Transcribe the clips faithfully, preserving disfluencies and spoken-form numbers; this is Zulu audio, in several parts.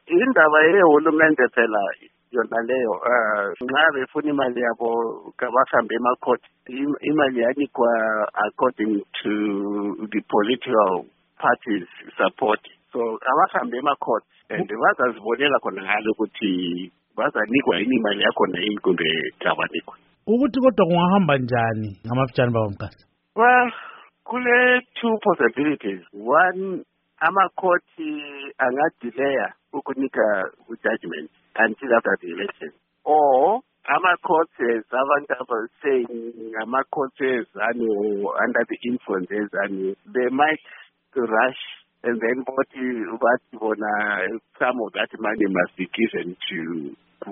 indaba yehulumende phela yona leyo uh nxa befuna imali yabo kabahambe ema-court imali yanikwa according to the political parties support so abahambe ema-court and bazazibonela khona ngalo ukuthi bazanikwa yini imali yakhona yini kumbe kabanikwa ukuthi kodwa kungahamba njani ngamafitshane baba Mkasa. Well, kule two possibilities. One, ama-court angadelaya ukunika judgment until after the election. Or ama-court abantu aba saying ama-court under the influence and they might rush and then what some of that money must be given to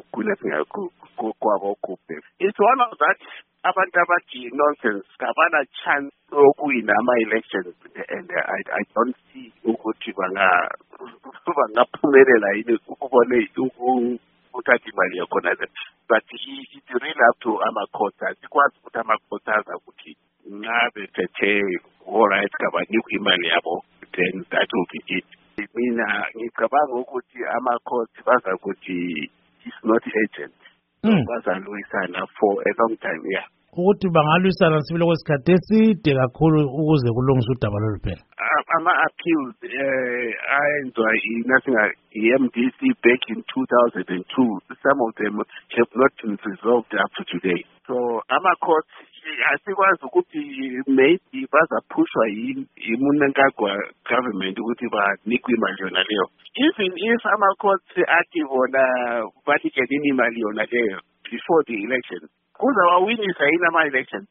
it's one of that abantu abathi nonsense kabana chance okuwina ama-elections and I, I don't see ukuthi bangaphumelela yini ukubone ukuthatha imali yakhona but it really up to ama-courts asikwazi ukuthi ama-courts aza ukuthi nxa bethethe alright kabanikwe imali yabo then that will be it. Mina ngicabanga ukuthi ama-courts baza ukuthi it's not urgent. Mm. Bazalwisana for a long time, yeah. Ukuthi bangalwisana sibile kwesikhathi eside kakhulu ukuze kulungiswe udaba lolu phela. Ama-appeals ayenzwa i-national i-M D C back in two thousand two. Some of them have not been resolved up to today. So ama-courts asikwazi ukuthi maybe bazaphushwa yimunangagwa government ukuthi banikwe imali yona leyo. Even if ama-courts athi bona banikele imali yona leyo before the election, kuzawawinisa yini ama-election?